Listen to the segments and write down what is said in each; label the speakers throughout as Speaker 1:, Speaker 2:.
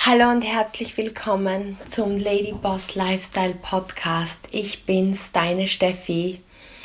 Speaker 1: Hallo und herzlich willkommen zum Lady Boss Lifestyle Podcast. Ich bin's, deine Steffi.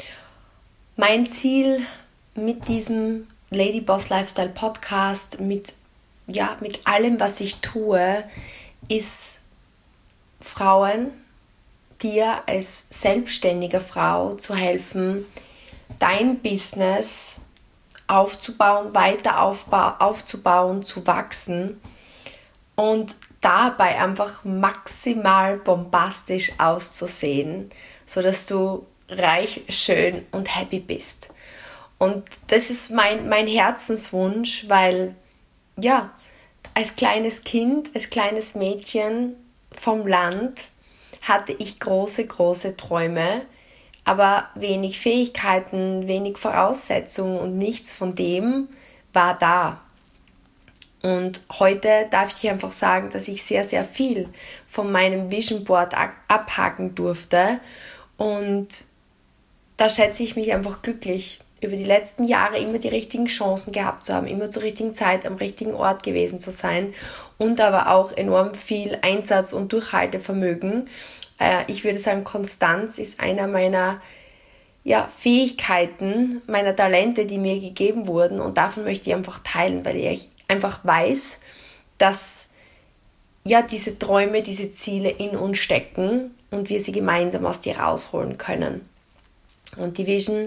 Speaker 1: Mein Ziel mit diesem Lady Boss Lifestyle Podcast, mit allem, was ich tue, ist Frauen, dir als selbstständige Frau zu helfen, dein Business aufzubauen, aufzubauen, zu wachsen und dabei einfach maximal bombastisch auszusehen, sodass du reich, schön und happy bist. Und das ist mein Herzenswunsch, weil als kleines Kind, als kleines Mädchen vom Land hatte ich große, große Träume, aber wenig Fähigkeiten, wenig Voraussetzungen und nichts von dem war da. Und heute darf ich dir einfach sagen, dass ich sehr, sehr viel von meinem Vision Board abhaken durfte. Und da schätze ich mich einfach glücklich, über die letzten Jahre immer die richtigen Chancen gehabt zu haben, immer zur richtigen Zeit am richtigen Ort gewesen zu sein und aber auch enorm viel Einsatz- und Durchhaltevermögen. Ich würde sagen, Konstanz ist einer meiner Fähigkeiten, meiner Talente, die mir gegeben wurden, und davon möchte ich einfach teilen, weil ich einfach weiß, dass diese Träume, diese Ziele in uns stecken und wir sie gemeinsam aus dir rausholen können. Und die Vision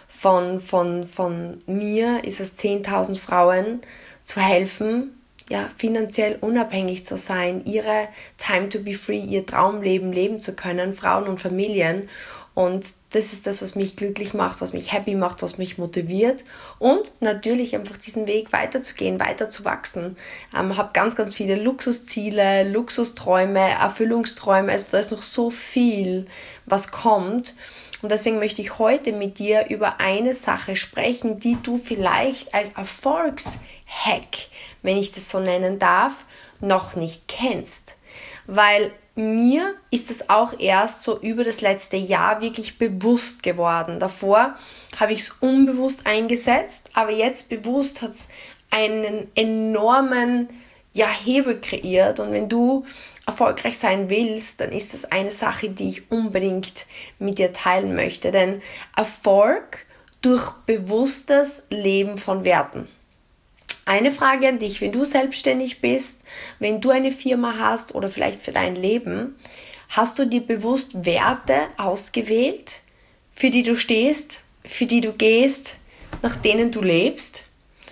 Speaker 1: von mir ist es, 10.000 Frauen zu helfen, finanziell unabhängig zu sein, ihre Time to be free, ihr Traumleben leben zu können, Frauen und Familien. Und das ist das, was mich glücklich macht, was mich happy macht, was mich motiviert und natürlich einfach diesen Weg weiterzugehen, weiter zu wachsen. Habe ganz, ganz viele Luxusziele, Luxusträume, Erfüllungsträume, also da ist noch so viel, was kommt. Und deswegen möchte ich heute mit dir über eine Sache sprechen, die du vielleicht als Erfolgshack, wenn ich das so nennen darf, noch nicht kennst. Weil mir ist es auch erst so über das letzte Jahr wirklich bewusst geworden. Davor habe ich es unbewusst eingesetzt, aber jetzt bewusst hat es einen enormen Hebel kreiert. Und wenn du erfolgreich sein willst, dann ist das eine Sache, die ich unbedingt mit dir teilen möchte. Denn Erfolg durch bewusstes Leben von Werten. Eine Frage an dich: Wenn du selbstständig bist, wenn du eine Firma hast oder vielleicht für dein Leben, hast du dir bewusst Werte ausgewählt, für die du stehst, für die du gehst, nach denen du lebst?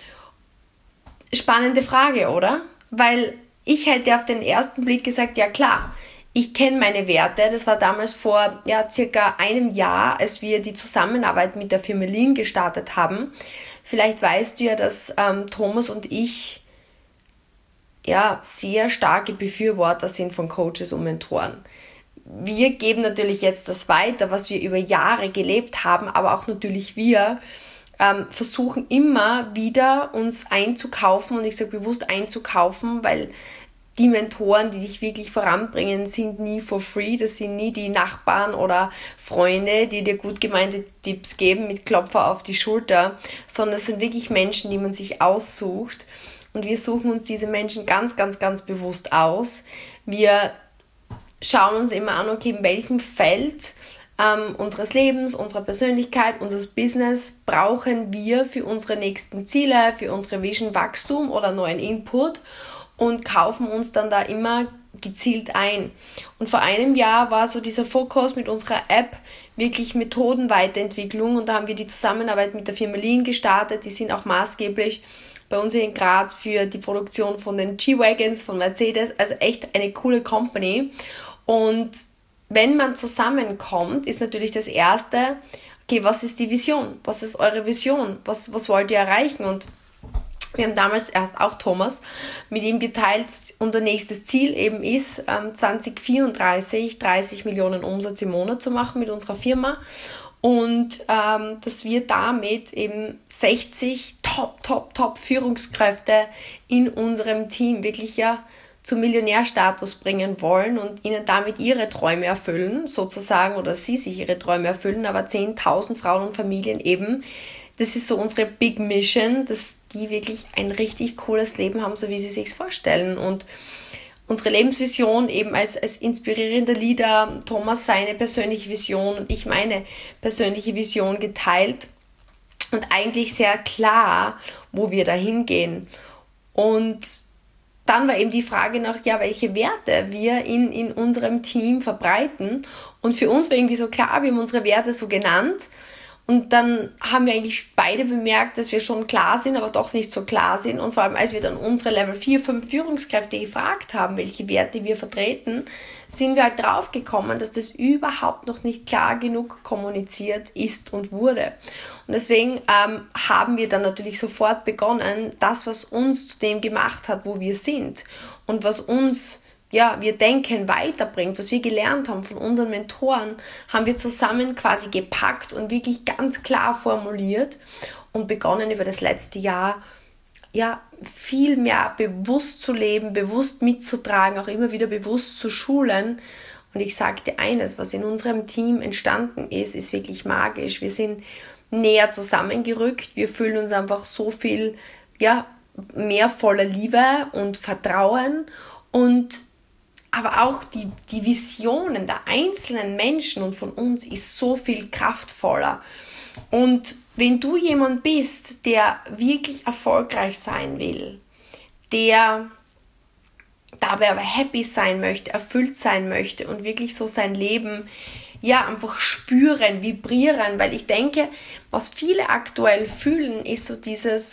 Speaker 1: Spannende Frage, oder? Weil ich hätte auf den ersten Blick gesagt, ja klar, ich kenne meine Werte. Das war damals vor circa einem Jahr, als wir die Zusammenarbeit mit der Firma Lean gestartet haben. Vielleicht weißt du ja, dass Thomas und ich sehr starke Befürworter sind von Coaches und Mentoren. Wir geben natürlich jetzt das weiter, was wir über Jahre gelebt haben, aber auch natürlich wir versuchen immer wieder uns einzukaufen, und ich sage bewusst einzukaufen, weil die Mentoren, die dich wirklich voranbringen, sind nie for free. Das sind nie die Nachbarn oder Freunde, die dir gut gemeinte Tipps geben mit Klopfer auf die Schulter, sondern es sind wirklich Menschen, die man sich aussucht. Und wir suchen uns diese Menschen ganz, ganz, ganz bewusst aus. Wir schauen uns immer an, okay, in welchem Feld unseres Lebens, unserer Persönlichkeit, unseres Business brauchen wir für unsere nächsten Ziele, für unsere Vision Wachstum oder neuen Input, und kaufen uns dann da immer gezielt ein. Und vor einem Jahr war so dieser Fokus mit unserer App wirklich Methodenweiterentwicklung, und da haben wir die Zusammenarbeit mit der Firma Lean gestartet. Die sind auch maßgeblich bei uns in Graz für die Produktion von den G-Wagons von Mercedes, also echt eine coole Company. Und wenn man zusammenkommt, ist natürlich das Erste, okay, was ist die Vision? Was ist eure Vision? Was wollt ihr erreichen? Und wir haben damals erst auch Thomas mit ihm geteilt, dass unser nächstes Ziel eben ist, 2034 30 Millionen Umsatz im Monat zu machen mit unserer Firma, und dass wir damit eben 60 Top Führungskräfte in unserem Team wirklich zum Millionärstatus bringen wollen und ihnen damit ihre Träume erfüllen, sozusagen, oder sie sich ihre Träume erfüllen, aber 10.000 Frauen und Familien eben. Das ist so unsere Big Mission, dass die wirklich ein richtig cooles Leben haben, so wie sie sich vorstellen. Und unsere Lebensvision eben als inspirierender Leader, Thomas seine persönliche Vision und ich meine persönliche Vision geteilt und eigentlich sehr klar, wo wir da hingehen. Und dann war eben die Frage nach, ja, welche Werte wir in unserem Team verbreiten. Und für uns war irgendwie so klar, wir haben unsere Werte so genannt. Und dann haben wir eigentlich beide bemerkt, dass wir schon klar sind, aber doch nicht so klar sind. Und vor allem, als wir dann unsere Level 4, 5 Führungskräfte gefragt haben, welche Werte wir vertreten, sind wir halt drauf gekommen, dass das überhaupt noch nicht klar genug kommuniziert ist und wurde. Und deswegen haben wir dann natürlich sofort begonnen, das, was uns zu dem gemacht hat, wo wir sind und was uns wir denken, weiterbringt, was wir gelernt haben von unseren Mentoren, haben wir zusammen quasi gepackt und wirklich ganz klar formuliert und begonnen über das letzte Jahr viel mehr bewusst zu leben, bewusst mitzutragen, auch immer wieder bewusst zu schulen. Und ich sage dir eines, was in unserem Team entstanden ist wirklich magisch. Wir sind näher zusammengerückt, wir fühlen uns einfach so viel mehr voller Liebe und Vertrauen und aber auch die Visionen der einzelnen Menschen und von uns ist so viel kraftvoller. Und wenn du jemand bist, der wirklich erfolgreich sein will, der dabei aber happy sein möchte, erfüllt sein möchte und wirklich so sein Leben einfach spüren, vibrieren, weil ich denke, was viele aktuell fühlen, ist so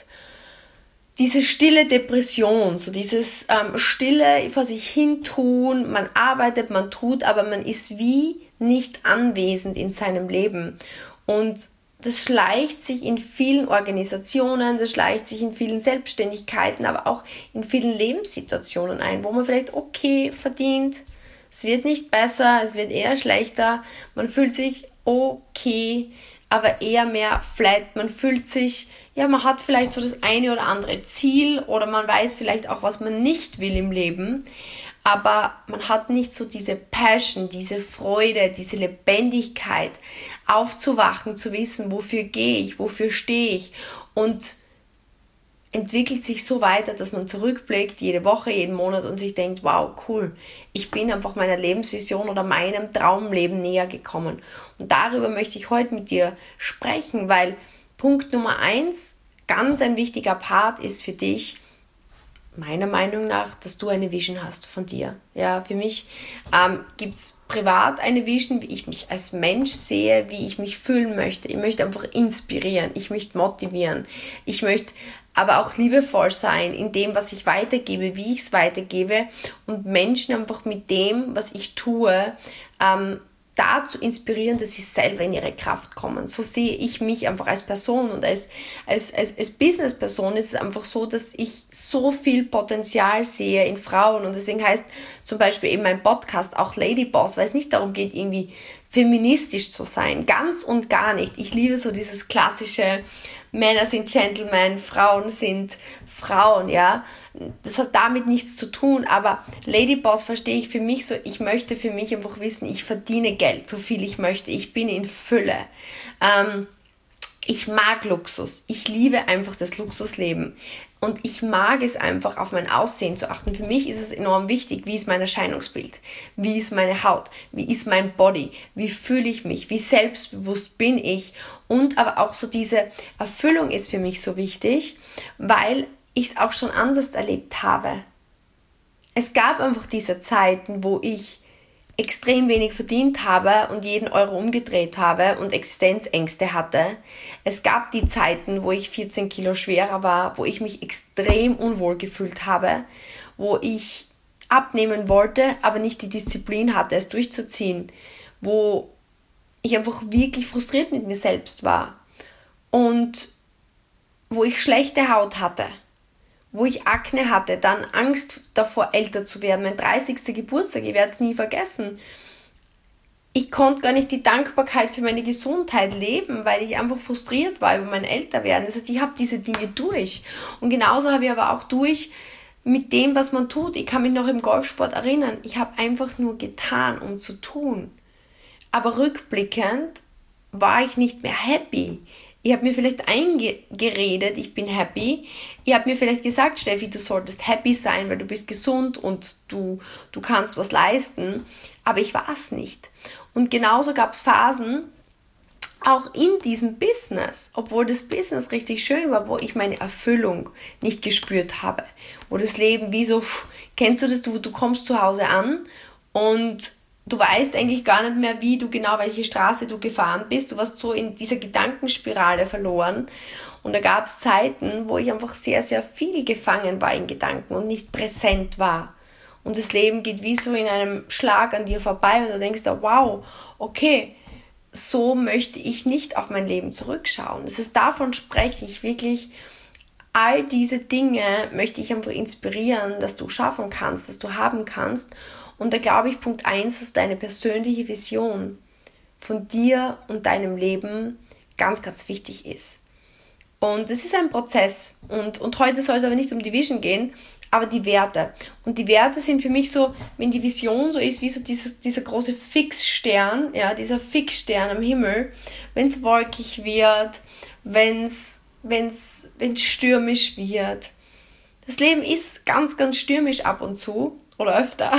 Speaker 1: diese stille Depression, so dieses stille vor sich hin tun, man arbeitet, man tut, aber man ist wie nicht anwesend in seinem Leben. Und das schleicht sich in vielen Organisationen, das schleicht sich in vielen Selbstständigkeiten, aber auch in vielen Lebenssituationen ein, wo man vielleicht okay verdient, es wird nicht besser, es wird eher schlechter, man fühlt sich okay, aber eher mehr flat, man fühlt sich, man hat vielleicht so das eine oder andere Ziel oder man weiß vielleicht auch, was man nicht will im Leben, aber man hat nicht so diese Passion, diese Freude, diese Lebendigkeit, aufzuwachen, zu wissen, wofür gehe ich, wofür stehe ich und entwickelt sich so weiter, dass man zurückblickt, jede Woche, jeden Monat und sich denkt, wow, cool, ich bin einfach meiner Lebensvision oder meinem Traumleben näher gekommen. Und darüber möchte ich heute mit dir sprechen, weil Punkt Nummer 1, ganz ein wichtiger Part ist für dich, meiner Meinung nach, dass du eine Vision hast von dir. Ja, für mich gibt es privat eine Vision, wie ich mich als Mensch sehe, wie ich mich fühlen möchte. Ich möchte einfach inspirieren, ich möchte motivieren, ich möchte aber auch liebevoll sein in dem, was ich weitergebe, wie ich es weitergebe und Menschen einfach mit dem, was ich tue, dazu inspirieren, dass sie selber in ihre Kraft kommen. So sehe ich mich einfach als Person und als Business-Person ist es einfach so, dass ich so viel Potenzial sehe in Frauen und deswegen heißt zum Beispiel eben mein Podcast auch Lady Boss, weil es nicht darum geht, irgendwie feministisch zu sein, ganz und gar nicht. Ich liebe so dieses klassische Männer sind Gentlemen, Frauen sind Frauen, ja. Das hat damit nichts zu tun, aber Ladyboss verstehe ich für mich so, ich möchte für mich einfach wissen, ich verdiene Geld, so viel ich möchte, ich bin in Fülle. Ich mag Luxus, ich liebe einfach das Luxusleben und ich mag es einfach, auf mein Aussehen zu achten. Für mich ist es enorm wichtig, wie ist mein Erscheinungsbild, wie ist meine Haut, wie ist mein Body, wie fühle ich mich, wie selbstbewusst bin ich und aber auch so diese Erfüllung ist für mich so wichtig, weil ich es auch schon anders erlebt habe. Es gab einfach diese Zeiten, wo ich extrem wenig verdient habe und jeden Euro umgedreht habe und Existenzängste hatte. Es gab die Zeiten, wo ich 14 Kilo schwerer war, wo ich mich extrem unwohl gefühlt habe, wo ich abnehmen wollte, aber nicht die Disziplin hatte, es durchzuziehen, wo ich einfach wirklich frustriert mit mir selbst war und wo ich schlechte Haut hatte, wo ich Akne hatte, dann Angst davor, älter zu werden. Mein 30. Geburtstag, ich werde es nie vergessen. Ich konnte gar nicht die Dankbarkeit für meine Gesundheit leben, weil ich einfach frustriert war über mein Älterwerden. Das heißt, ich habe diese Dinge durch. Und genauso habe ich aber auch durch mit dem, was man tut. Ich kann mich noch im Golfsport erinnern. Ich habe einfach nur getan, um zu tun. Aber rückblickend war ich nicht mehr happy. Ich habe mir vielleicht eingeredet, ich bin happy. Ich habe mir vielleicht gesagt, Steffi, du solltest happy sein, weil du bist gesund und du kannst was leisten. Aber ich war es nicht. Und genauso gab es Phasen, auch in diesem Business, obwohl das Business richtig schön war, wo ich meine Erfüllung nicht gespürt habe. Wo das Leben wie so, kennst du das, du kommst zu Hause an und du weißt eigentlich gar nicht mehr, wie du genau, welche Straße du gefahren bist. Du warst so in dieser Gedankenspirale verloren. Und da gab es Zeiten, wo ich einfach sehr, sehr viel gefangen war in Gedanken und nicht präsent war. Und das Leben geht wie so in einem Schlag an dir vorbei und du denkst, wow, okay, so möchte ich nicht auf mein Leben zurückschauen. Das heißt, davon spreche ich wirklich. All diese Dinge möchte ich einfach inspirieren, dass du schaffen kannst, dass du haben kannst. Und da glaube ich, Punkt 1, dass deine persönliche Vision von dir und deinem Leben ganz, ganz wichtig ist. Und es ist ein Prozess. Und heute soll es aber nicht um die Vision gehen, aber die Werte. Und die Werte sind für mich so, wenn die Vision so ist, wie so dieser große Fixstern, ja, dieser Fixstern am Himmel, wenn es wolkig wird, wenn es stürmisch wird. Das Leben ist ganz, ganz stürmisch ab und zu oder öfter,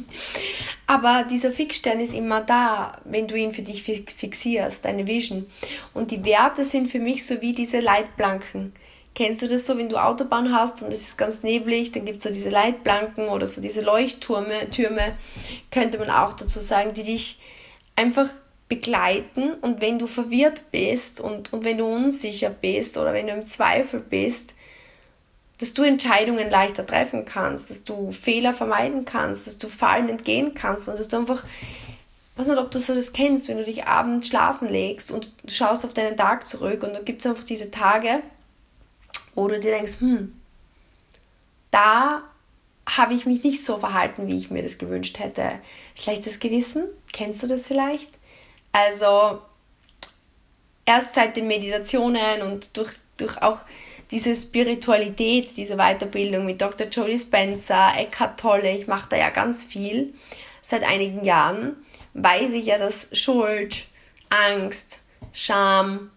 Speaker 1: aber dieser Fixstern ist immer da, wenn du ihn für dich fixierst, deine Vision. Und die Werte sind für mich so wie diese Leitplanken. Kennst du das so, wenn du Autobahn hast und es ist ganz neblig, dann gibt es so diese Leitplanken oder so diese Leuchttürme, könnte man auch dazu sagen, die dich einfach begleiten, und wenn du verwirrt bist und wenn du unsicher bist oder wenn du im Zweifel bist, dass du Entscheidungen leichter treffen kannst, dass du Fehler vermeiden kannst, dass du Fallen entgehen kannst und dass du einfach, ich weiß nicht, ob du so das kennst, wenn du dich abends schlafen legst und du schaust auf deinen Tag zurück und da gibt es einfach diese Tage, wo du dir denkst, da habe ich mich nicht so verhalten, wie ich mir das gewünscht hätte. Schlechtes Gewissen, kennst du das vielleicht? Also erst seit den Meditationen und durch auch diese Spiritualität, diese Weiterbildung mit Dr. Joe Dispenza, Eckhart Tolle, ich mache da ja ganz viel seit einigen Jahren, weiß ich ja, dass Schuld, Angst, Scham,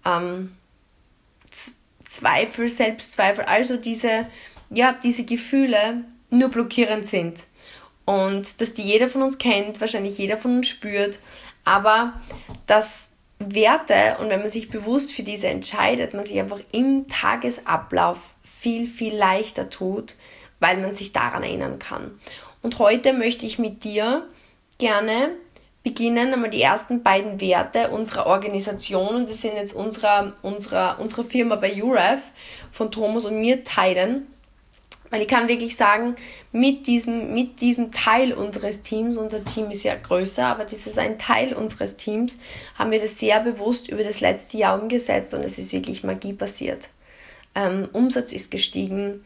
Speaker 1: Zweifel, Selbstzweifel, also diese Gefühle nur blockierend sind. Und dass die jeder von uns kennt, wahrscheinlich jeder von uns spürt, aber dass Werte, und wenn man sich bewusst für diese entscheidet, man sich einfach im Tagesablauf viel, viel leichter tut, weil man sich daran erinnern kann. Und heute möchte ich mit dir gerne beginnen, einmal die ersten beiden Werte unserer Organisation, und das sind jetzt unsere Firma bei UREF von Thomas und mir, teilen. Weil ich kann wirklich sagen, mit diesem Teil unseres Teams, unser Team ist ja größer, aber das ist ein Teil unseres Teams, haben wir das sehr bewusst über das letzte Jahr umgesetzt und es ist wirklich Magie passiert. Umsatz ist gestiegen,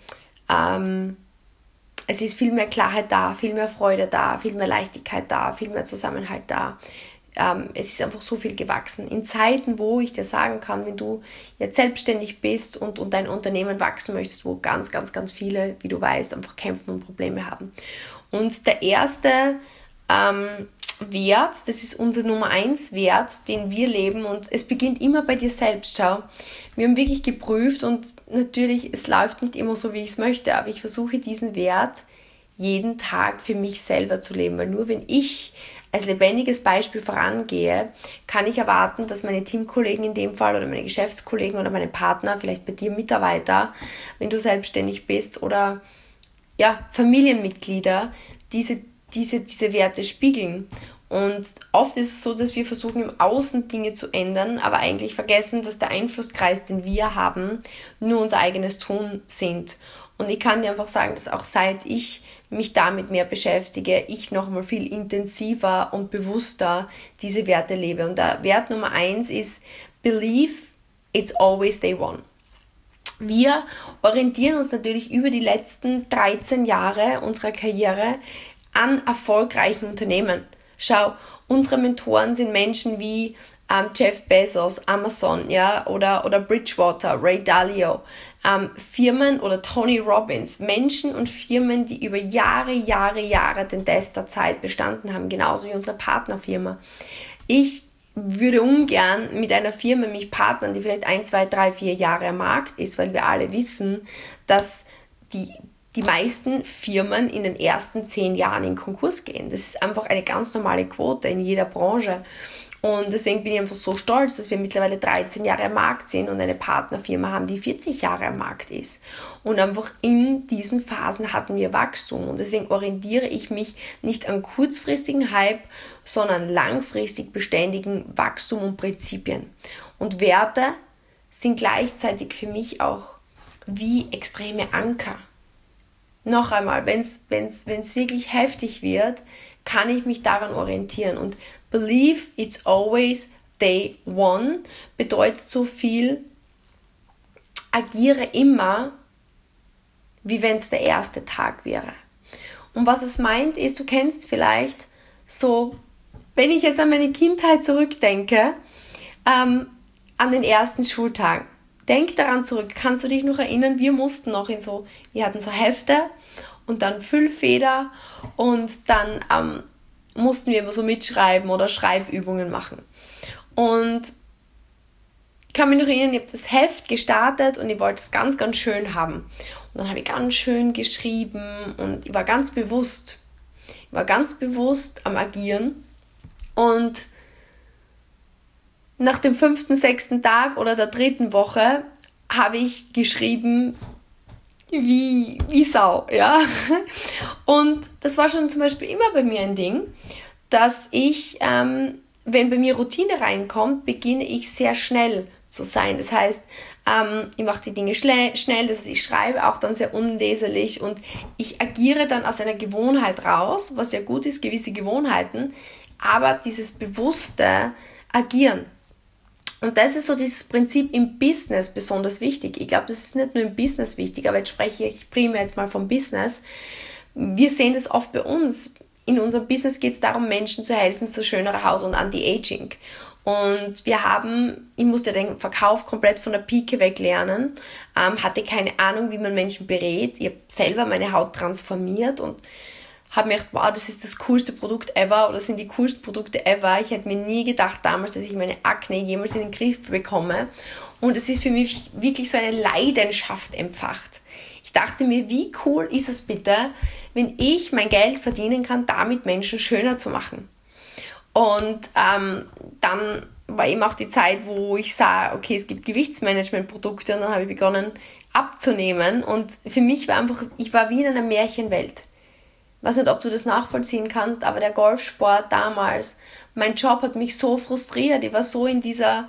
Speaker 1: es ist viel mehr Klarheit da, viel mehr Freude da, viel mehr Leichtigkeit da, viel mehr Zusammenhalt da. Es ist einfach so viel gewachsen. In Zeiten, wo ich dir sagen kann, wenn du jetzt selbstständig bist und dein Unternehmen wachsen möchtest, wo ganz, ganz, ganz viele, wie du weißt, einfach kämpfen und Probleme haben. Und der erste Wert, das ist unser Nummer 1 Wert, den wir leben, und es beginnt immer bei dir selbst. Schau, wir haben wirklich geprüft und natürlich, es läuft nicht immer so, wie ich es möchte, aber ich versuche diesen Wert jeden Tag für mich selber zu leben, weil nur wenn ich als lebendiges Beispiel vorangehe, kann ich erwarten, dass meine Teamkollegen in dem Fall oder meine Geschäftskollegen oder meine Partner, vielleicht bei dir Mitarbeiter, wenn du selbstständig bist, oder Familienmitglieder, diese Werte spiegeln. Und oft ist es so, dass wir versuchen, im Außen Dinge zu ändern, aber eigentlich vergessen, dass der Einflusskreis, den wir haben, nur unser eigenes Tun sind. Und ich kann dir einfach sagen, dass auch seit ich mich damit mehr beschäftige, ich nochmal viel intensiver und bewusster diese Werte lebe. Und der Wert Nummer 1 ist Believe it's always day one. Wir orientieren uns natürlich über die letzten 13 Jahre unserer Karriere an erfolgreichen Unternehmen. Schau, unsere Mentoren sind Menschen wie Jeff Bezos, Amazon, oder Bridgewater, Ray Dalio, Firmen oder Tony Robbins, Menschen und Firmen, die über Jahre den Test der Zeit bestanden haben, genauso wie unsere Partnerfirma. Ich würde ungern mit einer Firma mich partnern, die vielleicht 1, 2, 3, 4 Jahre am Markt ist, weil wir alle wissen, dass die meisten Firmen in den ersten 10 Jahren in Konkurs gehen. Das ist einfach eine ganz normale Quote in jeder Branche. Und deswegen bin ich einfach so stolz, dass wir mittlerweile 13 Jahre am Markt sind und eine Partnerfirma haben, die 40 Jahre am Markt ist. Und einfach in diesen Phasen hatten wir Wachstum. Und deswegen orientiere ich mich nicht an kurzfristigen Hype, sondern langfristig beständigen Wachstum und Prinzipien. Und Werte sind gleichzeitig für mich auch wie extreme Anker. Noch einmal, wenn es wirklich heftig wird, kann ich mich daran orientieren. Und believe it's always day one bedeutet so viel, agiere immer, wie wenn es der erste Tag wäre. Und was es meint, ist, du kennst vielleicht so, wenn ich jetzt an meine Kindheit zurückdenke, an den ersten Schultagen. Denk daran zurück, kannst du dich noch erinnern, wir hatten so Hefte und dann Füllfeder und dann mussten wir immer so mitschreiben oder Schreibübungen machen. Und ich kann mich noch erinnern, ich habe das Heft gestartet und ich wollte es ganz, ganz schön haben. Und dann habe ich ganz schön geschrieben und ich war ganz bewusst. Am Agieren. Und nach dem 5., 6. Tag oder der 3. Woche habe ich geschrieben wie Sau, ja. Und das war schon zum Beispiel immer bei mir ein Ding, dass ich, wenn bei mir Routine reinkommt, beginne ich sehr schnell zu sein. Das heißt, ich mache die Dinge schnell, das heißt, ich schreibe auch dann sehr unleserlich und ich agiere dann aus einer Gewohnheit raus, was ja gut ist, gewisse Gewohnheiten, aber dieses bewusste Agieren. Und das ist so dieses Prinzip im Business besonders wichtig. Ich glaube, das ist nicht nur im Business wichtig, aber jetzt spreche ich primär jetzt mal vom Business. Wir sehen das oft bei uns. In unserem Business geht es darum, Menschen zu helfen zu schönerer Haut und Anti-Aging. Und ich musste den Verkauf komplett von der Pike weg lernen, hatte keine Ahnung, wie man Menschen berät. Ich habe selber meine Haut transformiert und habe mir gedacht, wow, das ist das coolste Produkt ever oder sind die coolsten Produkte ever. Ich hätte mir nie gedacht damals, dass ich meine Akne jemals in den Griff bekomme. Und es ist für mich wirklich so eine Leidenschaft entfacht. Ich dachte mir, wie cool ist es bitte, wenn ich mein Geld verdienen kann, damit Menschen schöner zu machen. Und dann war eben auch die Zeit, wo ich sah, okay, es gibt Gewichtsmanagement-Produkte und dann habe ich begonnen abzunehmen. Und für mich ich war wie in einer Märchenwelt. Ich weiß nicht, ob du das nachvollziehen kannst, aber der Golfsport damals, mein Job hat mich so frustriert. Ich war so in dieser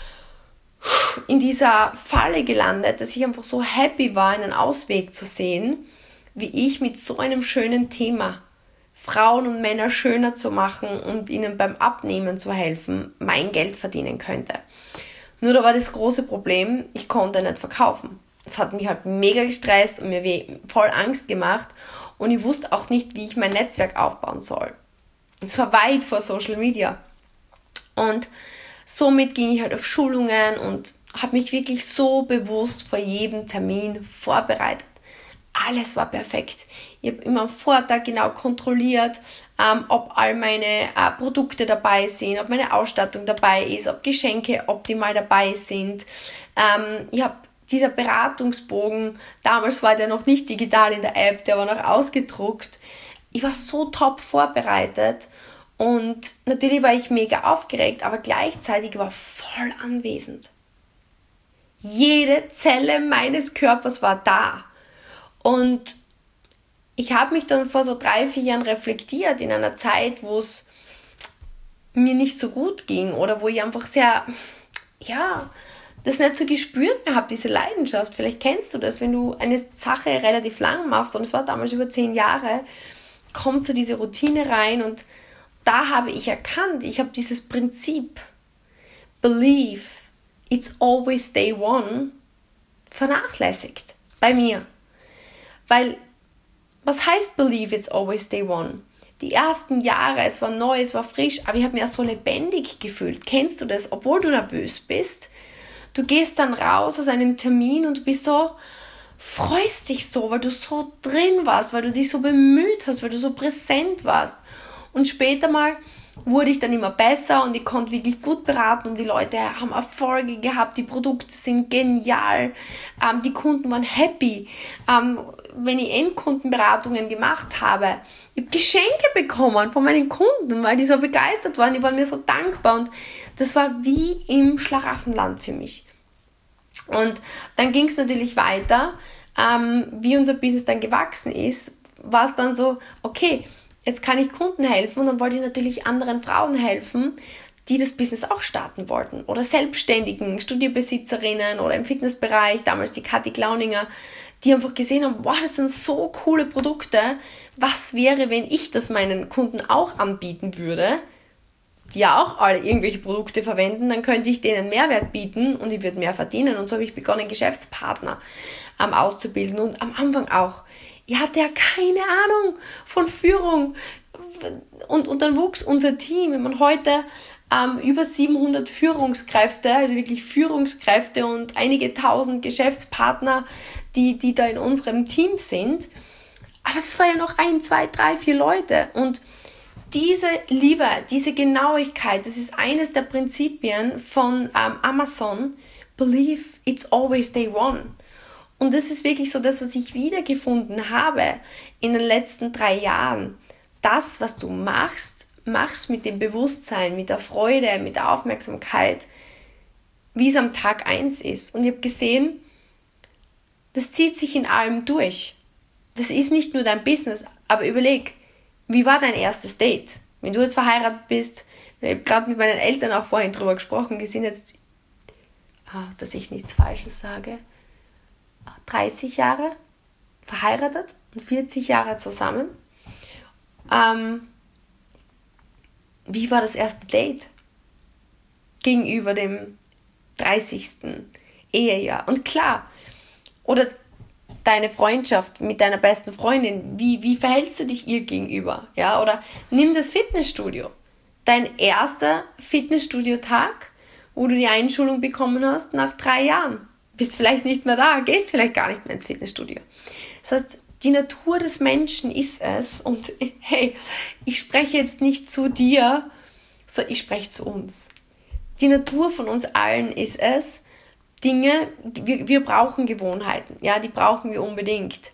Speaker 1: Falle gelandet, dass ich einfach so happy war, einen Ausweg zu sehen, wie ich mit so einem schönen Thema Frauen und Männer schöner zu machen und ihnen beim Abnehmen zu helfen, mein Geld verdienen könnte. Nur da war das große Problem, ich konnte nicht verkaufen. Das hat mich halt mega gestresst und mir voll Angst gemacht. Und ich wusste auch nicht, wie ich mein Netzwerk aufbauen soll. Es war weit vor Social Media. Und somit ging ich halt auf Schulungen und habe mich wirklich so bewusst vor jedem Termin vorbereitet. Alles war perfekt. Ich habe immer am Vortag genau kontrolliert, ob all meine Produkte dabei sind, ob meine Ausstattung dabei ist, ob Geschenke optimal dabei sind. Ich habe dieser Beratungsbogen, damals war der noch nicht digital in der App, der war noch ausgedruckt. Ich war so top vorbereitet und natürlich war ich mega aufgeregt, aber gleichzeitig war voll anwesend. Jede Zelle meines Körpers war da. Und ich habe mich dann vor so 3, 4 Jahren reflektiert in einer Zeit, wo es mir nicht so gut ging oder wo ich einfach das nicht so gespürt mehr habe, diese Leidenschaft. Vielleicht kennst du das, wenn du eine Sache relativ lang machst und es war damals über 10 Jahre, kommt so diese Routine rein und da habe ich erkannt, ich habe dieses Prinzip Believe it's always day one vernachlässigt bei mir. Weil, was heißt Believe it's always day one? Die ersten Jahre, es war neu, es war frisch, aber ich habe mich auch so lebendig gefühlt. Kennst du das, obwohl du nervös bist? Du gehst dann raus aus einem Termin und du bist so, freust dich so, weil du so drin warst, weil du dich so bemüht hast, weil du so präsent warst. Und später mal wurde ich dann immer besser und ich konnte wirklich gut beraten und die Leute haben Erfolge gehabt, die Produkte sind genial, die Kunden waren happy. Wenn ich Endkundenberatungen gemacht habe, ich habe Geschenke bekommen von meinen Kunden, weil die so begeistert waren, die waren mir so dankbar und das war wie im Schlaraffenland für mich. Und dann ging es natürlich weiter, wie unser Business dann gewachsen ist, war es dann so, okay, jetzt kann ich Kunden helfen und dann wollte ich natürlich anderen Frauen helfen, die das Business auch starten wollten oder Selbstständigen, Studiobesitzerinnen oder im Fitnessbereich, damals die Kathi Klauninger, die einfach gesehen haben, wow, das sind so coole Produkte, was wäre, wenn ich das meinen Kunden auch anbieten würde, die ja auch alle irgendwelche Produkte verwenden, dann könnte ich denen Mehrwert bieten und ich würde mehr verdienen. Und so habe ich begonnen, Geschäftspartner auszubilden. Und am Anfang auch, ich hatte ja keine Ahnung von Führung. Und dann wuchs unser Team. Wir haben heute über 700 Führungskräfte, also wirklich Führungskräfte und einige tausend Geschäftspartner, die da in unserem Team sind. Aber es war ja noch 1, 2, 3, 4 Leute. Und diese Liebe, diese Genauigkeit, das ist eines der Prinzipien von Amazon. Believe it's always day one. Und das ist wirklich so das, was ich wiedergefunden habe in den letzten 3 Jahren. Das, was du machst, machst mit dem Bewusstsein, mit der Freude, mit der Aufmerksamkeit, wie es am Tag 1 ist. Und ich habe gesehen, das zieht sich in allem durch. Das ist nicht nur dein Business, aber überleg, wie war dein erstes Date? Wenn du jetzt verheiratet bist, ich habe gerade mit meinen Eltern auch vorhin drüber gesprochen, die sind jetzt, dass ich nichts Falsches sage, 30 Jahre verheiratet und 40 Jahre zusammen. Wie war das erste Date gegenüber dem 30. Ehejahr? Und klar, oder deine Freundschaft mit deiner besten Freundin, wie verhältst du dich ihr gegenüber? Ja, oder nimm das Fitnessstudio. Dein erster Fitnessstudio-Tag, wo du die Einschulung bekommen hast nach 3 Jahren. Bist vielleicht nicht mehr da, gehst vielleicht gar nicht mehr ins Fitnessstudio. Das heißt, die Natur des Menschen ist es, und hey, ich spreche jetzt nicht zu dir, sondern ich spreche zu uns. Die Natur von uns allen ist es, Dinge, wir brauchen Gewohnheiten, ja, die brauchen wir unbedingt.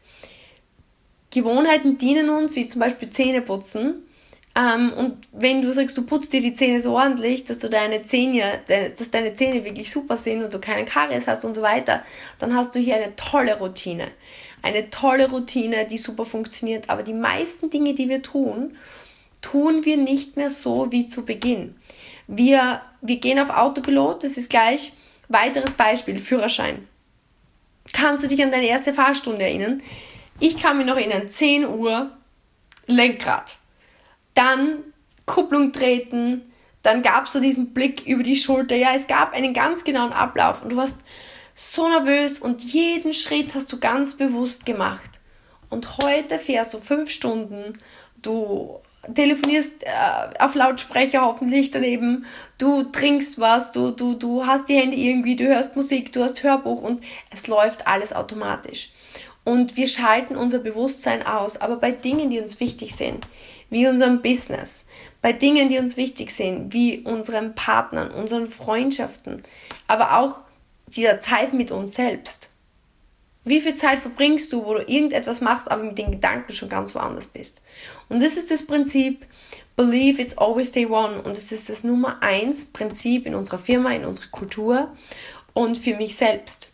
Speaker 1: Gewohnheiten dienen uns, wie zum Beispiel Zähneputzen. Und wenn du sagst, du putzt dir die Zähne so ordentlich, dass deine Zähne wirklich super sind und du keinen Karies hast und so weiter, dann hast du hier eine tolle Routine. Eine tolle Routine, die super funktioniert. Aber die meisten Dinge, die wir tun wir nicht mehr so wie zu Beginn. Wir gehen auf Autopilot, das ist gleich. Weiteres Beispiel, Führerschein. Kannst du dich an deine erste Fahrstunde erinnern? Ich kann mich noch erinnern, 10 Uhr, Lenkrad. Dann Kupplung treten, dann gab es so diesen Blick über die Schulter. Ja, es gab einen ganz genauen Ablauf und du warst so nervös und jeden Schritt hast du ganz bewusst gemacht. Und heute fährst du 5 Stunden, du telefonierst auf Lautsprecher hoffentlich daneben, du trinkst was, du hast die Hände irgendwie, du hörst Musik, du hast Hörbuch und es läuft alles automatisch. Und wir schalten unser Bewusstsein aus, aber bei Dingen, die uns wichtig sind, wie unserem Business, bei Dingen, die uns wichtig sind, wie unseren Partnern, unseren Freundschaften, aber auch dieser Zeit mit uns selbst. Wie viel Zeit verbringst du, wo du irgendetwas machst, aber mit den Gedanken schon ganz woanders bist? Und das ist das Prinzip, Believe it's always day one. Und das ist das Nummer 1 Prinzip in unserer Firma, in unserer Kultur und für mich selbst.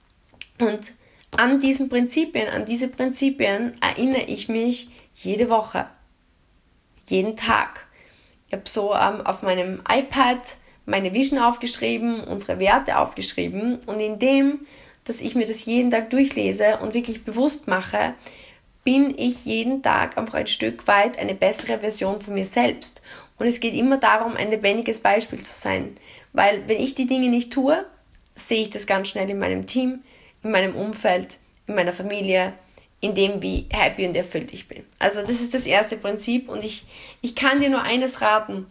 Speaker 1: Und an diese Prinzipien erinnere ich mich jede Woche, jeden Tag. Ich habe so auf meinem iPad meine Vision aufgeschrieben, unsere Werte aufgeschrieben und indem, dass ich mir das jeden Tag durchlese und wirklich bewusst mache, bin ich jeden Tag einfach ein Stück weit eine bessere Version von mir selbst. Und es geht immer darum, ein lebendiges Beispiel zu sein. Weil wenn ich die Dinge nicht tue, sehe ich das ganz schnell in meinem Team, in meinem Umfeld, in meiner Familie, in dem, wie happy und erfüllt ich bin. Also das ist das erste Prinzip und ich kann dir nur eines raten.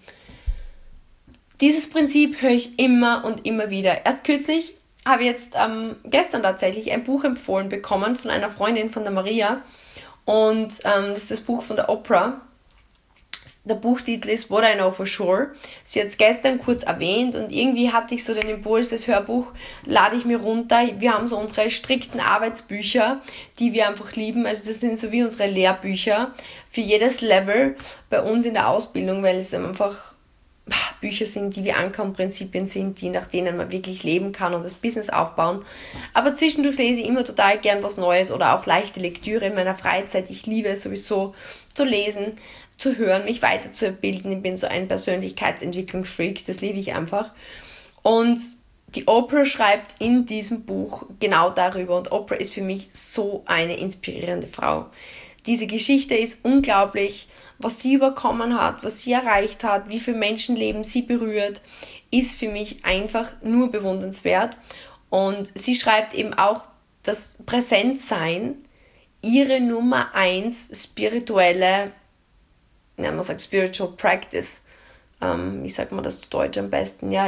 Speaker 1: Dieses Prinzip höre ich immer und immer wieder. Erst kürzlich habe ich jetzt gestern tatsächlich ein Buch empfohlen bekommen von einer Freundin von der Maria und das ist das Buch von der Oprah Der Buchtitel ist What I Know for Sure. Sie hat es gestern kurz erwähnt und irgendwie hatte ich so den Impuls, das Hörbuch lade ich mir runter. Wir haben so unsere strikten Arbeitsbücher, die wir einfach lieben. Also das sind so wie unsere Lehrbücher für jedes Level bei uns in der Ausbildung, weil es einfach Bücher sind, die wie Anker und Prinzipien sind, die nach denen man wirklich leben kann und das Business aufbauen. Aber zwischendurch lese ich immer total gern was Neues oder auch leichte Lektüre in meiner Freizeit. Ich liebe es sowieso zu lesen, zu hören, mich weiterzubilden. Ich bin so ein Persönlichkeitsentwicklungsfreak, das liebe ich einfach. Und die Oprah schreibt in diesem Buch genau darüber und Oprah ist für mich so eine inspirierende Frau. Diese Geschichte ist unglaublich, was sie überkommen hat, was sie erreicht hat, wie viele Menschenleben sie berührt, ist für mich einfach nur bewundernswert. Und sie schreibt eben auch, dass Präsentsein ihre Nummer 1 spirituelle, man sagt Spiritual Practice, wie sagt man das zu Deutsch am besten, ja,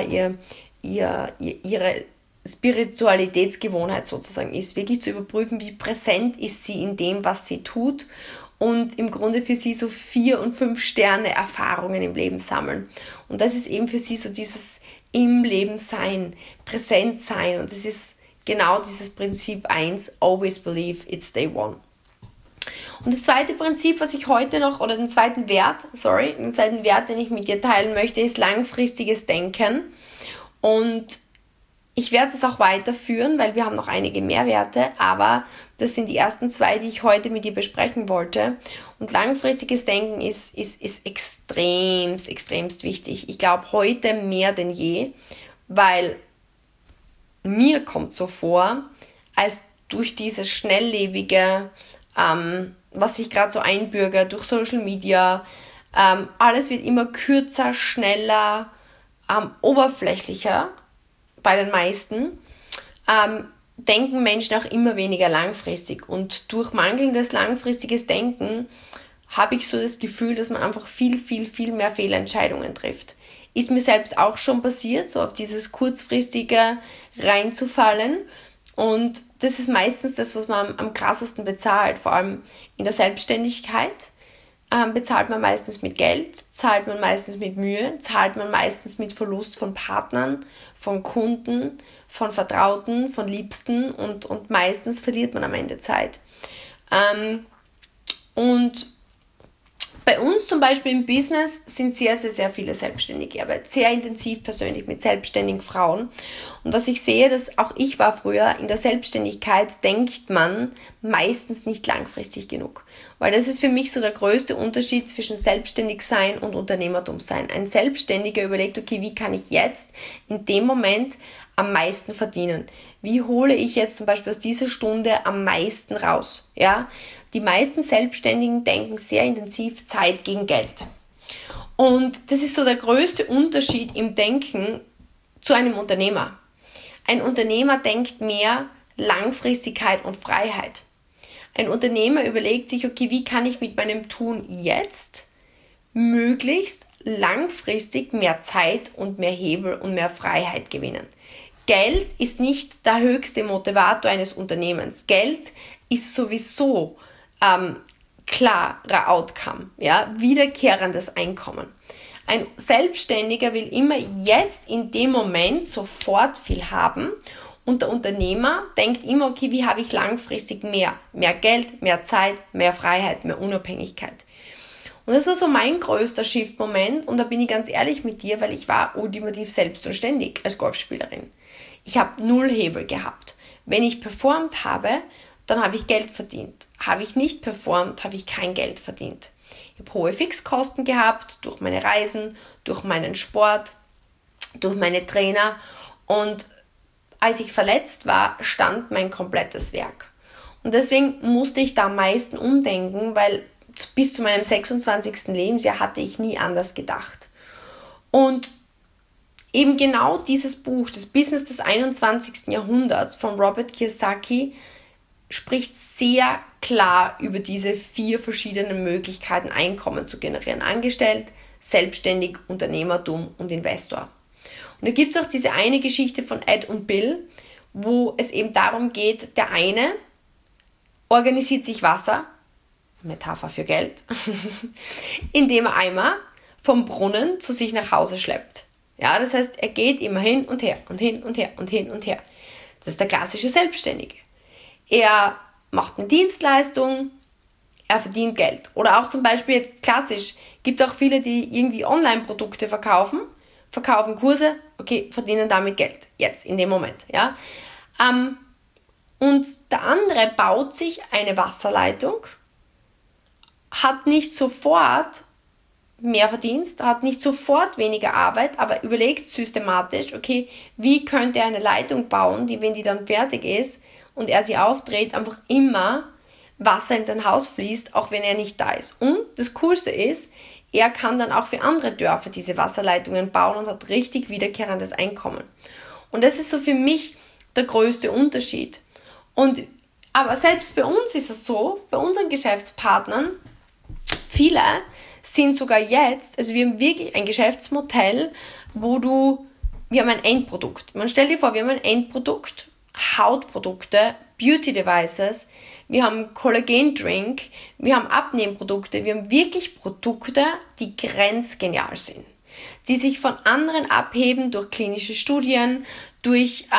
Speaker 1: ihre Spiritualitätsgewohnheit sozusagen ist, wirklich zu überprüfen, wie präsent ist sie in dem, was sie tut und im Grunde für sie so 4- und 5-Sterne Erfahrungen im Leben sammeln. Und das ist eben für sie so dieses im Leben sein, präsent sein und das ist genau dieses Prinzip 1, always believe it's day one. Und das zweite Prinzip, was ich heute noch, oder den zweiten Wert, den ich mit dir teilen möchte, ist langfristiges Denken. Und ich werde es auch weiterführen, weil wir haben noch einige mehr Werte, aber das sind die ersten 2, die ich heute mit dir besprechen wollte. Und langfristiges Denken ist extremst wichtig. Ich glaube, heute mehr denn je, weil mir kommt so vor, als durch dieses schnelllebige, was sich gerade so einbürgert, durch Social Media, alles wird immer kürzer, schneller, oberflächlicher bei den meisten, denken Menschen auch immer weniger langfristig. Und durch mangelndes langfristiges Denken habe ich so das Gefühl, dass man einfach viel mehr Fehlentscheidungen trifft. Ist mir selbst auch schon passiert, so auf dieses kurzfristige reinzufallen. Und das ist meistens das, was man am krassesten bezahlt, vor allem in der Selbstständigkeit. Bezahlt man meistens mit Geld, zahlt man meistens mit Mühe, zahlt man meistens mit Verlust von Partnern, von Kunden, von Vertrauten, von Liebsten und meistens verliert man am Ende Zeit. Und bei uns zum Beispiel im Business sind sehr viele Selbstständige. Ich arbeite sehr intensiv persönlich mit selbstständigen Frauen. Und was ich sehe, dass auch ich war früher, in der Selbstständigkeit denkt man meistens nicht langfristig genug. Weil das ist für mich so der größte Unterschied zwischen selbstständig sein und Unternehmertum sein. Ein Selbstständiger überlegt, okay, wie kann ich jetzt in dem Moment am meisten verdienen? Wie hole ich jetzt zum Beispiel aus dieser Stunde am meisten raus? Ja? Die meisten Selbstständigen denken sehr intensiv Zeit gegen Geld. Und das ist so der größte Unterschied im Denken zu einem Unternehmer. Ein Unternehmer denkt mehr Langfristigkeit und Freiheit. Ein Unternehmer überlegt sich, okay, wie kann ich mit meinem Tun jetzt möglichst langfristig mehr Zeit und mehr Hebel und mehr Freiheit gewinnen. Geld ist nicht der höchste Motivator eines Unternehmens. Geld ist sowieso klarer Outcome, ja, wiederkehrendes Einkommen. Ein Selbstständiger will immer jetzt in dem Moment sofort viel haben und der Unternehmer denkt immer, okay, wie habe ich langfristig mehr Geld, mehr Zeit, mehr Freiheit, mehr Unabhängigkeit. Und das war so mein größter Shift-Moment und da bin ich ganz ehrlich mit dir, weil ich war ultimativ selbstständig als Golfspielerin. Ich habe 0 Hebel gehabt. Wenn ich performt habe, dann habe ich Geld verdient. Habe ich nicht performt, habe ich kein Geld verdient. Ich habe hohe Fixkosten gehabt durch meine Reisen, durch meinen Sport, durch meine Trainer und als ich verletzt war, stand mein komplettes Werk. Und deswegen musste ich da am meisten umdenken, weil bis zu meinem 26. Lebensjahr hatte ich nie anders gedacht. Und eben genau dieses Buch, das Business des 21. Jahrhunderts von Robert Kiyosaki, spricht sehr klar über diese 4 verschiedenen Möglichkeiten, Einkommen zu generieren. Angestellt, selbstständig, Unternehmertum und Investor. Und da gibt es auch diese eine Geschichte von Ed und Bill, wo es eben darum geht, der eine organisiert sich Wasser, Metapher für Geld, indem er einmal vom Brunnen zu sich nach Hause schleppt. Ja, das heißt, er geht immer hin und her und hin und her und hin und her. Das ist der klassische Selbstständige. Er macht eine Dienstleistung, er verdient Geld. Oder auch zum Beispiel jetzt klassisch, gibt auch viele, die irgendwie Online-Produkte verkaufen Kurse, okay, verdienen damit Geld, jetzt, in dem Moment. Ja. Und der andere baut sich eine Wasserleitung, hat nicht sofort mehr Verdienst, hat nicht sofort weniger Arbeit, aber überlegt systematisch, okay, wie könnte er eine Leitung bauen, die, wenn die dann fertig ist und er sie aufdreht, einfach immer Wasser in sein Haus fließt, auch wenn er nicht da ist. Und das Coolste ist, er kann dann auch für andere Dörfer diese Wasserleitungen bauen und hat richtig wiederkehrendes Einkommen. Und das ist so für mich der größte Unterschied. Aber selbst bei uns ist es so, bei unseren Geschäftspartnern, viele sind sogar jetzt, also wir haben wirklich ein Geschäftsmodell, wir haben ein Endprodukt. Man stellt dir vor, wir haben ein Endprodukt, Hautprodukte, Beauty Devices, wir haben Kollagen-Drink, wir haben Abnehmprodukte, wir haben wirklich Produkte, die grenzgenial sind, die sich von anderen abheben durch klinische Studien, durch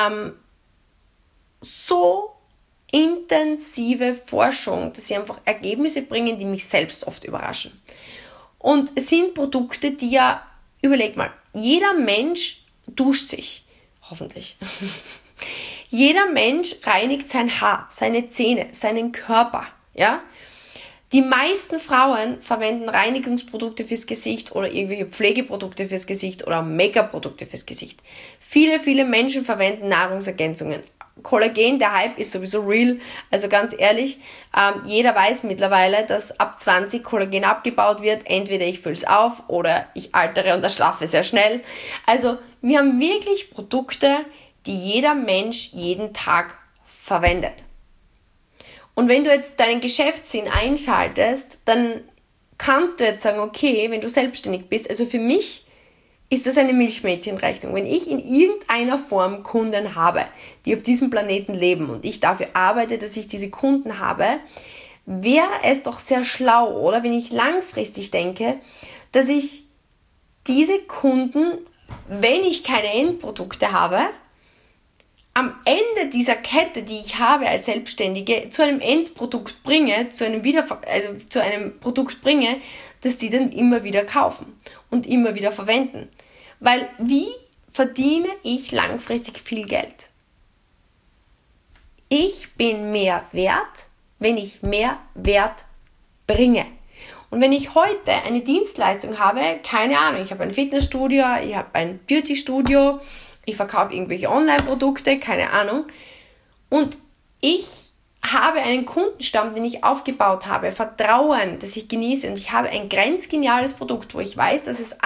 Speaker 1: so intensive Forschung, dass sie einfach Ergebnisse bringen, die mich selbst oft überraschen. Und es sind Produkte, die ja, überleg mal, jeder Mensch duscht sich, hoffentlich. Jeder Mensch reinigt sein Haar, seine Zähne, seinen Körper. Ja? Die meisten Frauen verwenden Reinigungsprodukte fürs Gesicht oder irgendwelche Pflegeprodukte fürs Gesicht oder Make-up-Produkte fürs Gesicht. Viele, viele Menschen verwenden Nahrungsergänzungen. Kollagen, der Hype ist sowieso real, also ganz ehrlich, jeder weiß mittlerweile, dass ab 20 Kollagen abgebaut wird, entweder ich fülle es auf oder ich altere und erschlaffe sehr schnell. Also wir haben wirklich Produkte, die jeder Mensch jeden Tag verwendet. Und wenn du jetzt deinen Geschäftssinn einschaltest, dann kannst du jetzt sagen, okay, wenn du selbstständig bist, also für mich ist das eine Milchmädchenrechnung. Wenn ich in irgendeiner Form Kunden habe, die auf diesem Planeten leben und ich dafür arbeite, dass ich diese Kunden habe, wäre es doch sehr schlau, oder wenn ich langfristig denke, dass ich diese Kunden, wenn ich keine Endprodukte habe, am Ende dieser Kette, die ich habe als Selbstständige, zu einem Endprodukt bringe, zu einem Produkt bringe, das die dann immer wieder kaufen und immer wieder verwenden. Weil wie verdiene ich langfristig viel Geld? Ich bin mehr wert, wenn ich mehr Wert bringe. Und wenn ich heute eine Dienstleistung habe, keine Ahnung, ich habe ein Fitnessstudio, ich habe ein Beautystudio, ich verkaufe irgendwelche Online-Produkte, keine Ahnung. Und ich habe einen Kundenstamm, den ich aufgebaut habe, Vertrauen, das ich genieße und ich habe ein grenzgeniales Produkt, wo ich weiß, dass es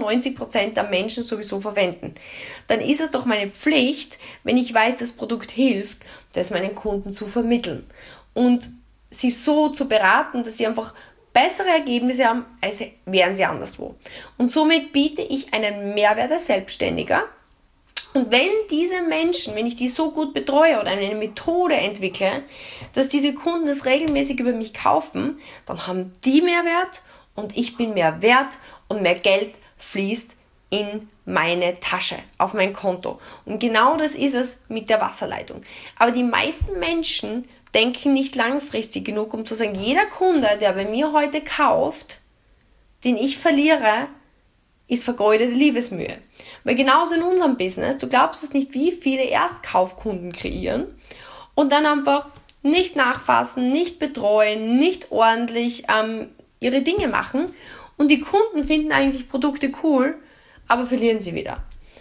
Speaker 1: 98% der Menschen sowieso verwenden. Dann ist es doch meine Pflicht, wenn ich weiß, das Produkt hilft, das meinen Kunden zu vermitteln und sie so zu beraten, dass sie einfach bessere Ergebnisse haben, als wären sie anderswo. Und somit biete ich einen Mehrwert als Selbstständiger. Und wenn diese Menschen, wenn ich die so gut betreue oder eine Methode entwickle, dass diese Kunden das regelmäßig über mich kaufen, dann haben die mehr Wert und ich bin mehr wert und mehr Geld fließt in meine Tasche, auf mein Konto. Und genau das ist es mit der Wasserleitung. Aber die meisten Menschen denken nicht langfristig genug, um zu sagen, jeder Kunde, der bei mir heute kauft, den ich verliere, ist vergeudete Liebesmühe. Weil genauso in unserem Business, du glaubst es nicht, wie viele Erstkaufkunden kreieren und dann einfach nicht nachfassen, nicht betreuen, nicht ordentlich ihre Dinge machen und die Kunden finden eigentlich Produkte cool, aber verlieren sie wieder.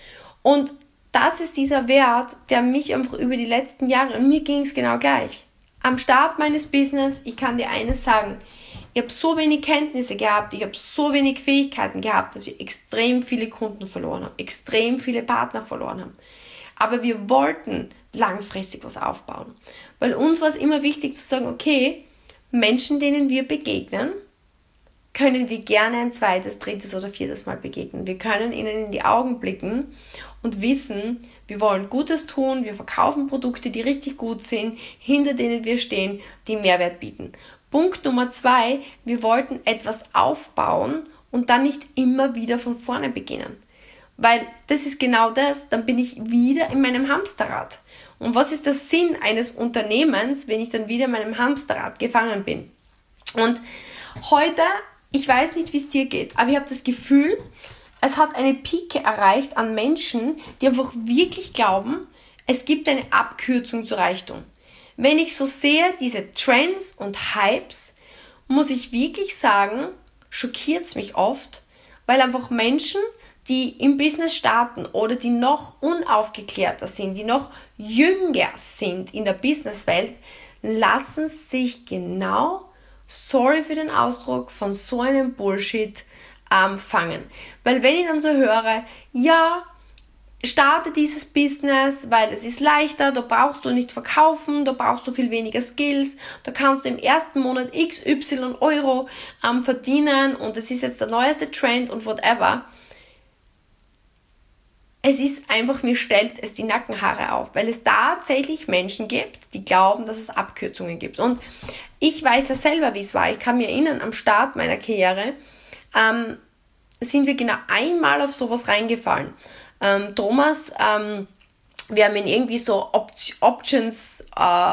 Speaker 1: Und das ist dieser Wert, der mich einfach über die letzten Jahre, und mir ging es genau gleich. Am Start meines Business, ich kann dir eines sagen, ich habe so wenig Kenntnisse gehabt, ich habe so wenig Fähigkeiten gehabt, dass wir extrem viele Kunden verloren haben, extrem viele Partner verloren haben. Aber wir wollten langfristig was aufbauen. Weil uns war es immer wichtig zu sagen, okay, Menschen, denen wir begegnen, können wir gerne ein zweites, drittes oder viertes Mal begegnen. Wir können ihnen in die Augen blicken und wissen, wir wollen Gutes tun, wir verkaufen Produkte, die richtig gut sind, hinter denen wir stehen, die Mehrwert bieten. Punkt Nummer 2, wir wollten etwas aufbauen und dann nicht immer wieder von vorne beginnen. Weil das ist genau das, dann bin ich wieder in meinem Hamsterrad. Und was ist der Sinn eines Unternehmens, wenn ich dann wieder in meinem Hamsterrad gefangen bin? Und heute, ich weiß nicht, wie es dir geht, aber ich habe das Gefühl, es hat eine Pike erreicht an Menschen, die einfach wirklich glauben, es gibt eine Abkürzung zu Reichtum. Wenn ich so sehe, diese Trends und Hypes, muss ich wirklich sagen, schockiert es mich oft, weil einfach Menschen, die im Business starten oder die noch unaufgeklärter sind, die noch jünger sind in der Businesswelt, lassen sich genau, sorry für den Ausdruck, von so einem Bullshit fangen. Weil wenn ich dann so höre, ja, starte dieses Business, weil es ist leichter, da brauchst du nicht verkaufen, da brauchst du viel weniger Skills, da kannst du im ersten Monat XY Euro verdienen und das ist jetzt der neueste Trend und whatever. Es ist einfach, mir stellt es die Nackenhaare auf, weil es tatsächlich Menschen gibt, die glauben, dass es Abkürzungen gibt. Und ich weiß ja selber, wie es war. Ich kann mich erinnern, am Start meiner Karriere sind wir genau einmal auf sowas reingefallen. Thomas, wir haben in irgendwie so Options,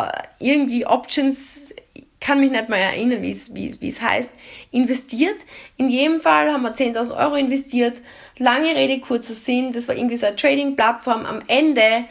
Speaker 1: kann mich nicht mehr erinnern, wie es heißt, investiert. In jedem Fall haben wir 10.000 Euro investiert. Lange Rede, kurzer Sinn, das war irgendwie so eine Trading-Plattform. Am Ende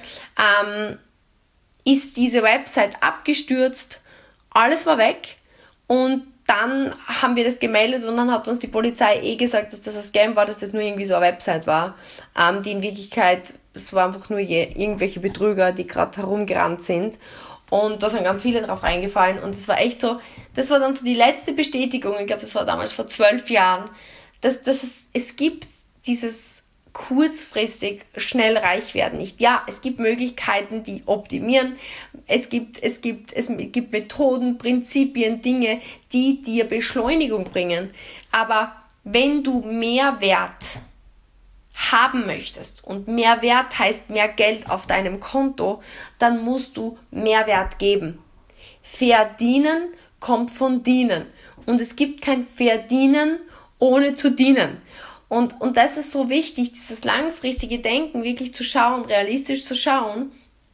Speaker 1: ist diese Website abgestürzt, alles war weg und dann haben wir das gemeldet und dann hat uns die Polizei gesagt, dass das ein Scam war, dass das nur irgendwie so eine Website war, die in Wirklichkeit, das war einfach nur irgendwelche Betrüger, die gerade herumgerannt sind. Und da sind ganz viele drauf reingefallen und das war echt so, das war dann so die letzte Bestätigung, ich glaube, das war damals vor 12 Jahren, dass es gibt dieses kurzfristig schnell reich werden nicht. Ja, es gibt Möglichkeiten, die optimieren, es gibt Methoden, Prinzipien, Dinge, die dir Beschleunigung bringen, aber wenn du Mehrwert haben möchtest und Mehrwert heißt mehr Geld auf deinem Konto, dann musst du Mehrwert geben. Verdienen kommt von dienen und es gibt kein Verdienen ohne zu dienen. Und das ist so wichtig, dieses langfristige Denken, wirklich zu schauen, realistisch zu schauen,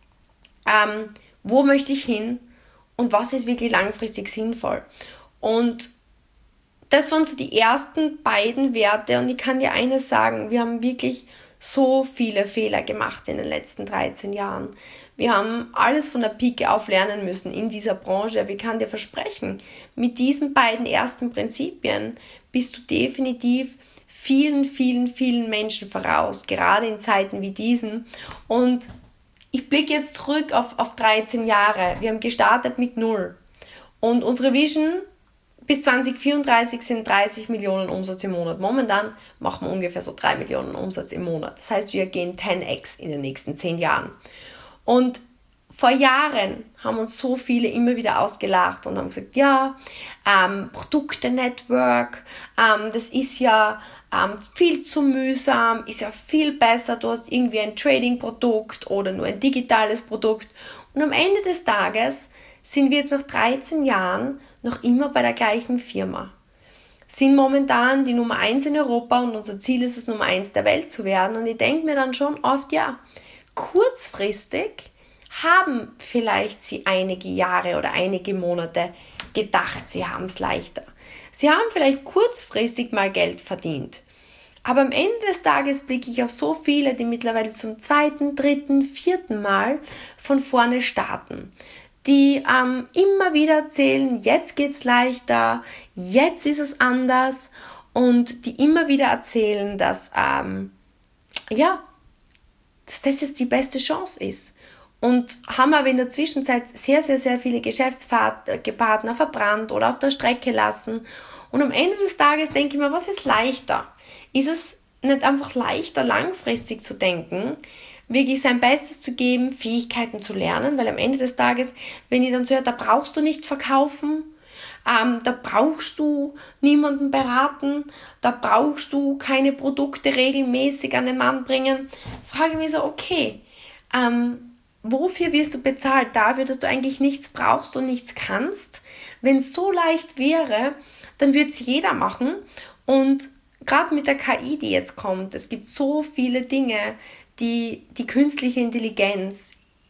Speaker 1: wo möchte ich hin und was ist wirklich langfristig sinnvoll. Und das waren so die ersten beiden Werte und ich kann dir eines sagen, wir haben wirklich so viele Fehler gemacht in den letzten 13 Jahren. Wir haben alles von der Pike auf lernen müssen in dieser Branche, aber ich kann dir versprechen, mit diesen beiden ersten Prinzipien bist du definitiv vielen, vielen, vielen Menschen voraus, gerade in Zeiten wie diesen. Und ich blicke jetzt zurück auf 13 Jahre. Wir haben gestartet mit 0. Und unsere Vision bis 2034 sind 30 Millionen Umsatz im Monat. Momentan machen wir ungefähr so 3 Millionen Umsatz im Monat. Das heißt, wir gehen 10x in den nächsten 10 Jahren. Und vor Jahren haben uns so viele immer wieder ausgelacht und haben gesagt, ja, Produkte-Network, das ist ja viel zu mühsam, ist ja viel besser, du hast irgendwie ein Trading-Produkt oder nur ein digitales Produkt. Und am Ende des Tages sind wir jetzt nach 13 Jahren noch immer bei der gleichen Firma. Sind momentan die Nummer 1 in Europa und unser Ziel ist es, Nummer 1 der Welt zu werden. Und ich denke mir dann schon oft, ja, kurzfristig haben vielleicht sie einige Jahre oder einige Monate gedacht, sie haben es leichter. Sie haben vielleicht kurzfristig mal Geld verdient. Aber am Ende des Tages blicke ich auf so viele, die mittlerweile zum 2., 3., 4. Mal von vorne starten. Die immer wieder erzählen, jetzt geht's leichter, jetzt ist es anders und die immer wieder erzählen, dass das jetzt die beste Chance ist. Und haben aber in der Zwischenzeit sehr, sehr, sehr viele Geschäftspartner verbrannt oder auf der Strecke lassen. Und am Ende des Tages denke ich mir, was ist leichter? Ist es nicht einfach leichter, langfristig zu denken, wirklich sein Bestes zu geben, Fähigkeiten zu lernen? Weil am Ende des Tages, wenn ich dann so höre, da brauchst du nicht verkaufen, da brauchst du niemanden beraten, da brauchst du keine Produkte regelmäßig an den Mann bringen, frage ich mich so, okay, wofür wirst du bezahlt? Dafür, dass du eigentlich nichts brauchst und nichts kannst? Wenn es so leicht wäre, dann würde es jeder machen. Und gerade mit der KI, die jetzt kommt, es gibt so viele Dinge, die die künstliche Intelligenz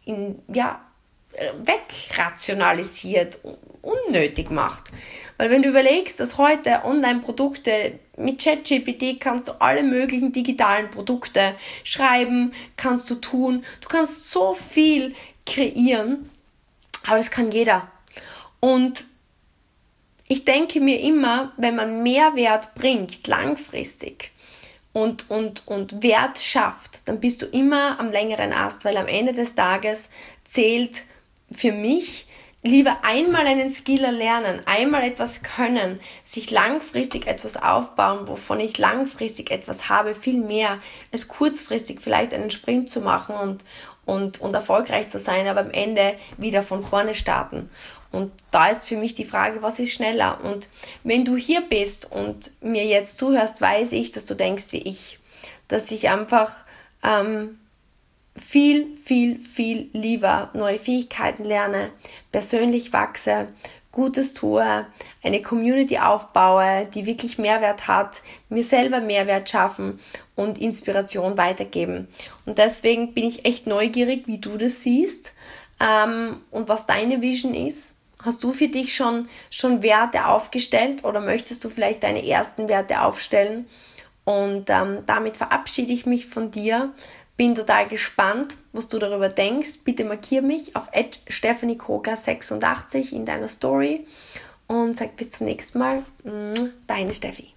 Speaker 1: wegrationalisiert, unnötig macht. Weil wenn du überlegst, dass heute Online-Produkte mit ChatGPT kannst du alle möglichen digitalen Produkte schreiben, kannst du tun, du kannst so viel kreieren, aber das kann jeder. Und ich denke mir immer, wenn man Mehrwert bringt, langfristig, und Wert schafft, dann bist du immer am längeren Ast, weil am Ende des Tages zählt für mich lieber einmal einen Skill erlernen, einmal etwas können, sich langfristig etwas aufbauen, wovon ich langfristig etwas habe, viel mehr als kurzfristig vielleicht einen Sprint zu machen und erfolgreich zu sein, aber am Ende wieder von vorne starten. Und da ist für mich die Frage, was ist schneller? Und wenn du hier bist und mir jetzt zuhörst, weiß ich, dass du denkst wie ich. Dass ich einfach viel lieber neue Fähigkeiten lerne, persönlich wachse, Gutes tue, eine Community aufbaue, die wirklich Mehrwert hat, mir selber Mehrwert schaffen und Inspiration weitergeben. Und deswegen bin ich echt neugierig, wie du das siehst und was deine Vision ist. Hast du für dich schon Werte aufgestellt oder möchtest du vielleicht deine ersten Werte aufstellen? Und damit verabschiede ich mich von dir. Bin total gespannt, was du darüber denkst. Bitte markiere mich auf @stephaniekogler86 in deiner Story und sag bis zum nächsten Mal. Deine Steffi.